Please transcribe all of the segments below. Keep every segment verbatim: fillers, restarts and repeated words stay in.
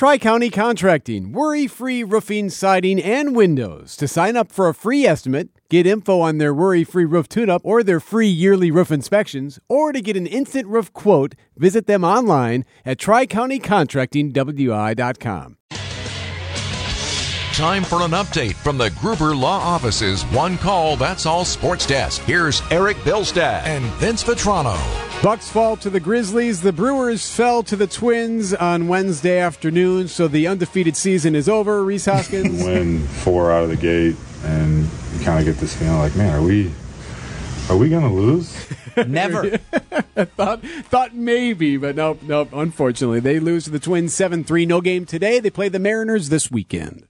Tri-County Contracting, worry-free roofing, siding, and windows. To sign up for a free estimate, get info on their worry-free roof tune-up or their free yearly roof inspections, or to get an instant roof quote, visit them online at tri county contracting w i dot com. Time for an update from the Gruber Law Office's One Call, That's All Sports Desk. Here's Eric Bilstad and Vince Vitrano. Bucks fall to the Grizzlies. The Brewers fell to the Twins on Wednesday afternoon, so the undefeated season is over. Rhys Hoskins. Win four out of the gate, and you kind of get this feeling like, man, are we are we going to lose? Never. thought, thought maybe, but nope, nope. Unfortunately, they lose to the Twins seven three. No game today. They play the Mariners this weekend.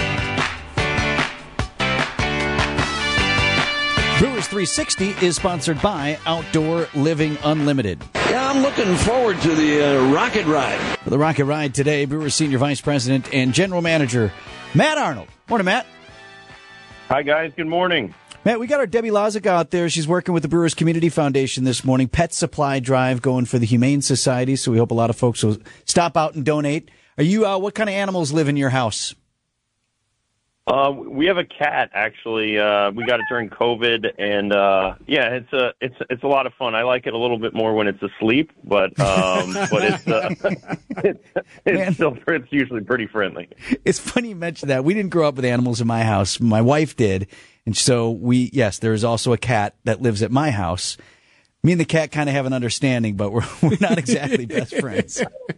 Brewers three sixty is sponsored by Outdoor Living Unlimited. Yeah, I'm looking forward to the uh, rocket ride. For the rocket ride today, Brewers Senior Vice President and General Manager Matt Arnold. Morning, Matt. Hi, guys. Good morning. Matt, we got our Debbie Lazick out there. She's working with the Brewers Community Foundation this morning. Pet supply drive going for the Humane Society, so we hope a lot of folks will stop out and donate. Are you? Uh, what kind of animals live in your house? Uh, we have a cat, actually. Uh, we got it during COVID, and uh, yeah, it's a it's it's a lot of fun. I like it a little bit more when it's asleep, but um, but it's uh, it's, it's still it's usually pretty friendly. It's funny you mentioned that. We didn't grow up with animals in my house. My wife did, and so we yes, there is also a cat that lives at my house. Me and the cat kind of have an understanding, but we're we're not exactly best friends.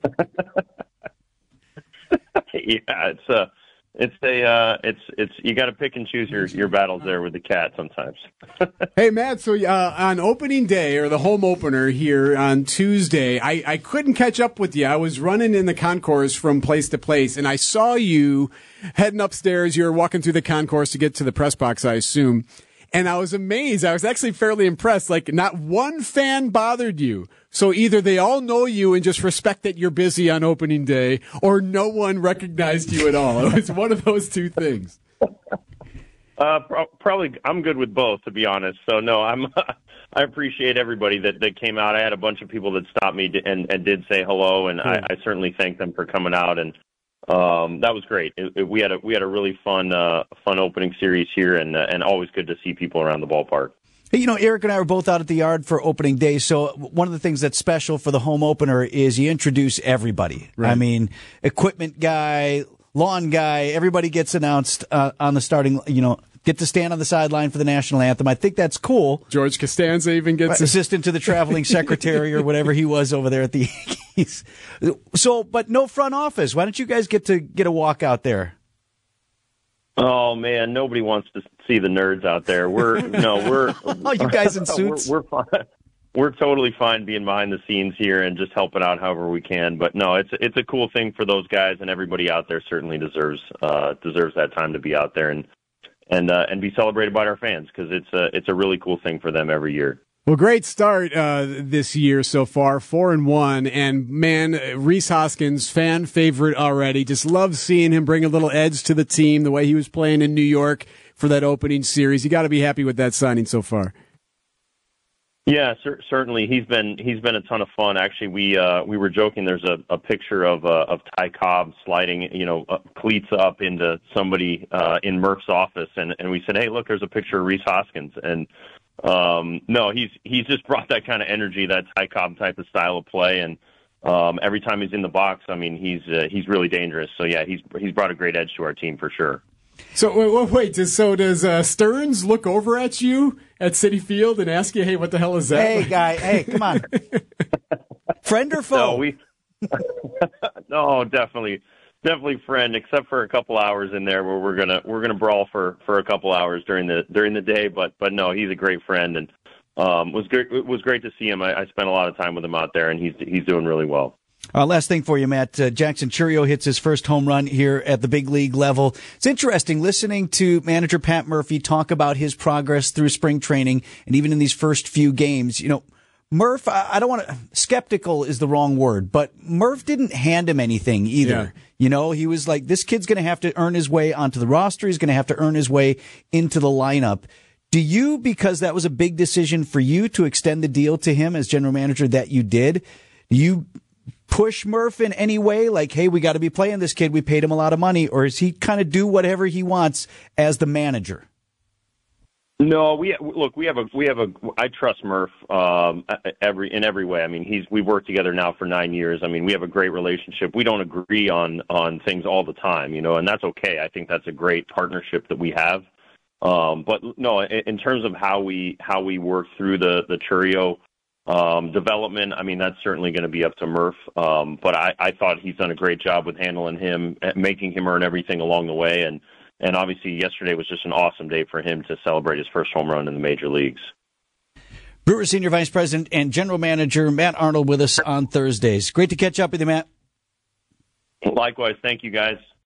Yeah, it's a. It's a, uh, it's, it's, you got to pick and choose your, your battles there with the cat sometimes. Hey, Matt, so uh, on opening day, or the home opener here on Tuesday, I, I couldn't catch up with you. I was running in the concourse from place to place, and I saw you heading upstairs. You were walking through the concourse to get to the press box, I assume. And I was amazed. I was actually fairly impressed. Like, not one fan bothered you. So either they all know you and just respect that you're busy on opening day, or no one recognized you at all. It was one of those two things. Uh, pro- probably, I'm good with both, to be honest. So no, I'm. I appreciate everybody that, that came out. I had a bunch of people that stopped me and, and did say hello, and I, I certainly thank them for coming out. And um, that was great. It, it, we had a we had a really fun uh, fun opening series here, and uh, and always good to see people around the ballpark. Hey, you know, Eric and I were both out at the yard for opening day, so one of the things that's special for the home opener is you introduce everybody. Right. I mean, equipment guy, lawn guy, everybody gets announced uh, on the starting, you know, get to stand on the sideline for the national anthem. I think that's cool. George Costanza even gets... Assistant to the traveling secretary or whatever he was over there at the Yankees. So, but no front office. Why don't you guys get to get a walk out there? Oh man, nobody wants to see the nerds out there. We're no, we're oh, you guys in suits. We're, we're fine. We're totally fine being behind the scenes here and just helping out however we can. But no, it's it's a cool thing for those guys, and everybody out there certainly deserves uh, deserves that time to be out there and and uh, and be celebrated by our fans, because it's a it's a really cool thing for them every year. Well, great start uh, this year so far, four and one, and man, Rhys Hoskins, fan favorite already. Just love seeing him bring a little edge to the team, the way he was playing in New York for that opening series. You got to be happy with that signing so far. Yeah, cer- certainly. He's been he's been a ton of fun. Actually, we uh, we were joking. There's a, a picture of uh, of Ty Cobb sliding, you know, uh, cleats up into somebody uh, in Murph's office, and, and we said, hey, look, there's a picture of Rhys Hoskins, and um, no, he's he's just brought that kind of energy, that Ty Cobb type of style of play, and um, every time he's in the box, I mean, he's uh, he's really dangerous. So yeah, he's he's brought a great edge to our team for sure. So wait, wait does, so does uh, Stearns look over at you at Citi Field and ask you, hey, what the hell is that? Hey, guy, hey, come on. Friend or foe? No, we, no, definitely, definitely friend, except for a couple hours in there where we're gonna we're gonna brawl for, for a couple hours during the during the day. But but no, he's a great friend, and um, was great. It was great to see him. I, I spent a lot of time with him out there, and he's he's doing really well. Uh, last thing for you, Matt. Uh, Jackson Chourio hits his first home run here at the big league level. It's interesting listening to manager Pat Murphy talk about his progress through spring training and even in these first few games. You know, Murph, I, I don't want to, skeptical is the wrong word, but Murph didn't hand him anything either. Yeah. You know, he was like, this kid's going to have to earn his way onto the roster. He's going to have to earn his way into the lineup. Do you, because that was a big decision for you to extend the deal to him as general manager that you did, do you push Murph in any way? Like, hey, we got to be playing this kid. We paid him a lot of money. Or is he kind of do whatever he wants as the manager? No, we look. We have a. We have a. I trust Murph um, every in every way. I mean, he's. We've worked together now for nine years. I mean, we have a great relationship. We don't agree on on things all the time, you know, and that's okay. I think that's a great partnership that we have. Um, but no, in, in terms of how we how we work through the the Chourio um, development, I mean, that's certainly going to be up to Murph. Um, but I, I thought he's done a great job with handling him, making him earn everything along the way, and. And obviously, yesterday was just an awesome day for him to celebrate his first home run in the major leagues. Brewers Senior Vice President and General Manager Matt Arnold with us on Thursdays. Great to catch up with you, Matt. Likewise. Thank you, guys.